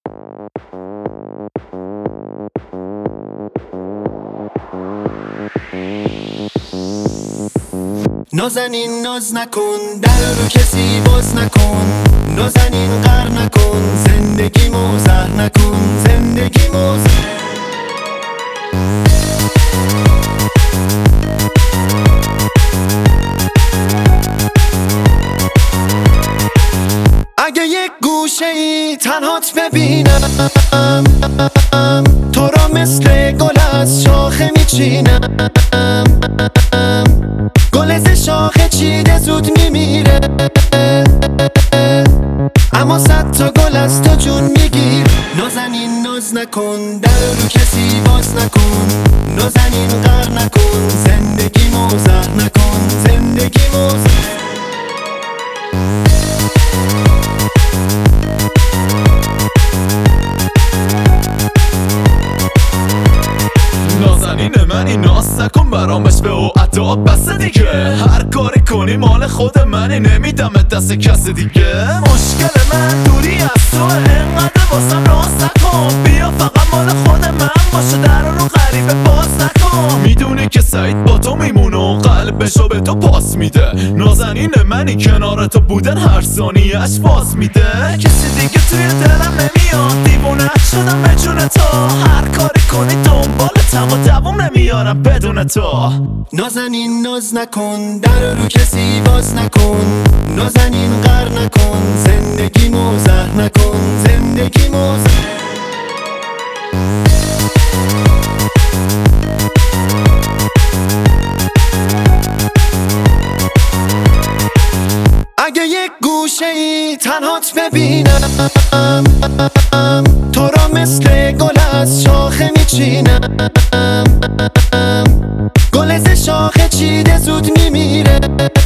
نازنین ناز نکن، در رو کسی باز نکن. نازنین قهر نکن، زندگی موزه نکن. زندگی موزه. اگه یک گوشه ای تنهات ببینم، تو را مثل گل از شاخه میچینم. گل ز شاخه چیده زود میمیره، اما 100 تا گل از تو جون میگیر. نازنین ناز نکن، در رو کسی باز نکن. نازنین قهر نکن، زندگی موزه نکن. زندگی موزه. نازنین منی، ناز نکن برامش به او اداب بس دیگه. هر کاری کنی مال خود منی، نمیدم دست کس دیگه. مشکل من دوری از تو، انقدر واسم راز نکن. بیا فقط مال خود من باشه، در رو غریبه باز نکن. میدونی که سعید با تو میمونه و قلبشو به تو پاس میده. نازنین منی، کنار تو بودن هر ثانیه‌اش باز میده. کسی دیگه توی دلم نمیاد، دیوونه شدم به جون تو. هر کاری کنی دنبالتم و دوام نمیارم بدون تو. نازنین ناز نکن، در رو کسی باز نکن. نازنین قهر نکن، زندگی موزه نکن. زندگی موزه. اگه یک گوشه ای تنهات ببینم، تو را مثل گل از شاخه میچینم. گل ز شاخه چیده زود میمیره،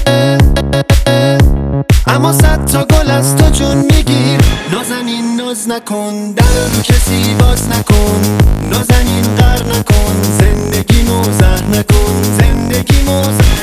اما 100 تا گل از تو جون میگیر. نازنین ناز نکن، در رو کسی باز نکن. نازنین قهر نکن، زندگی موزه نکن. زندگی موزه.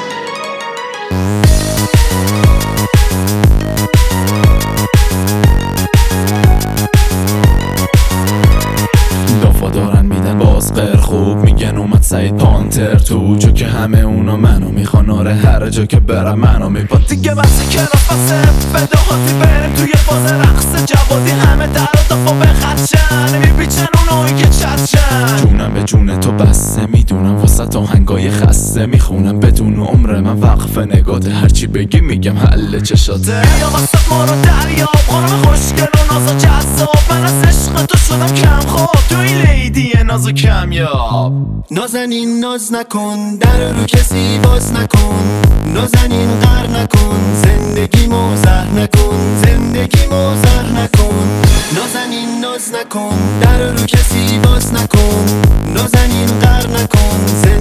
دارن میدن باز غیر خوب، میگن اومد سعید پانتر تو. چون که همه اونا منو میخوان، آره هر جا که برم منو میپاد. دیگه بس کلاس بسه فداهاتی، بریم توی فاز رقص جوادی. همه در و دفا بخرشن، میپیچن اونایی که چتشن. جونم به جون تو بسته، میدونم واسه آهنگای خسته. میخونم بدون عمر من وقف نگاته، هرچی بگی میگم حل چشاته. یا واسه ما رو دریاب، خانم خوشگل و ناز و جذاب. من از عشق تو شدم کم خواب، تو این لیدی ناز و کمیاب. نازنین ناز نکن، در رو کسی باز نکن. نازنین قهر نکن، زندگی موزه نکن. زندگی موزه نکن. نازنین ناز نکن، در رو کسی باز نکن. نازنین قهر نکن.